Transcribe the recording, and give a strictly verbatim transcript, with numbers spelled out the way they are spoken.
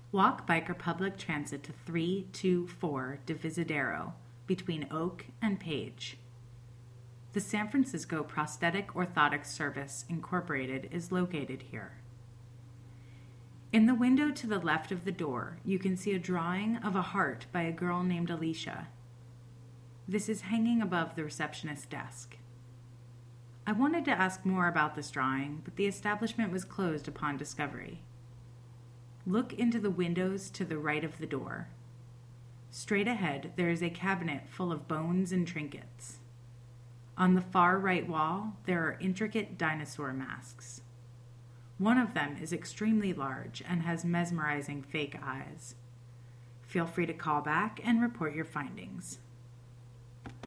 Walk, bike, or public transit to three two four Divisadero between Oak and Page. The San Francisco Prosthetic Orthotics Service, Incorporated is located here. In the window to the left of the door, you can see a drawing of a heart by a girl named Alicia. This is hanging above the receptionist's desk. I wanted to ask more about this drawing, but the establishment was closed upon discovery. Look into the windows to the right of the door. Straight ahead, there is a cabinet full of bones and trinkets. On the far right wall, there are intricate dinosaur masks. One of them is extremely large and has mesmerizing fake eyes. Feel free to call back and report your findings.